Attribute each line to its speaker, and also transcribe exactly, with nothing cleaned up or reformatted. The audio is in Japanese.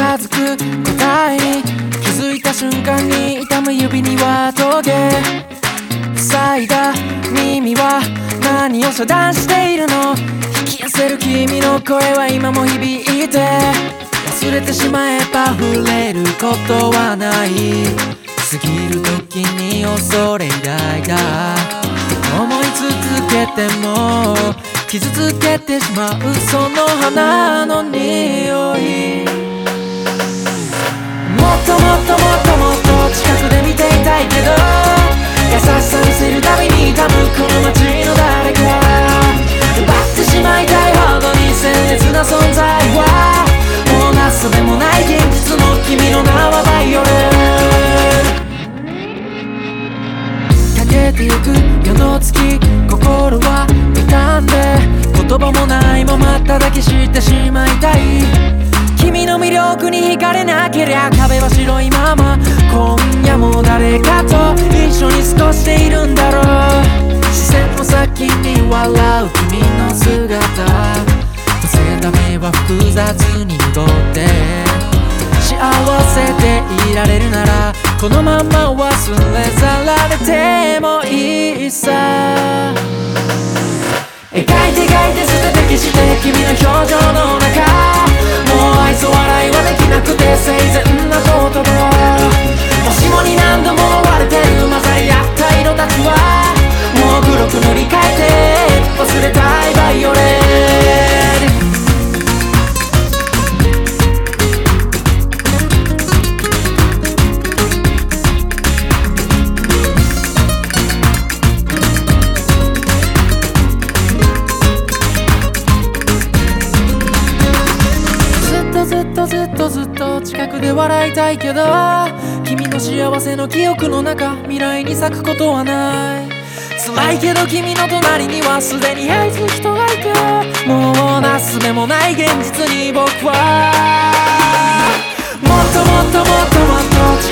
Speaker 1: づく答えに気づいた瞬間に痛む指にはトゲ塞いだ耳は何を遮断しているの。引き寄せる君の声は今も響いて、忘れてしまえば触れることはない。過ぎる時に恐れ抱いた、思い続けても傷つけてしまうその花の匂い。もっともっともっともっと近くで見ていたいけど、優しさ見せるたびに痛むこの街の誰か奪ってしまいたいほどに鮮烈な存在は、もうなすすべもない現実の君の名はバイオレン。かけてゆく世の月、心は傷んで言葉もないままただけ知ってしまいたい。君の魅力に惹かれなけりゃ壁は白いまま、今夜も誰かと一緒に過ごしているんだろう。視線の先に笑う君の姿、突然ダメは複雑に濁って、幸せでいられるならこのまま忘れ去られてもいいさ。描いて描いて捨てて消して君の表情の中、もう愛想笑いはできなくて整然な言葉、もしもに何度も割れてる混ざり合った色たちはもう黒く塗り替えて忘れたいバイオレン。ずっとずっとずっと近くで笑いたいけど、君の幸せの記憶の中未来に咲くことはない。辛いけど君の隣にはすでに愛する人がいて、もうなすべもない現実に僕はもっともっともっともっと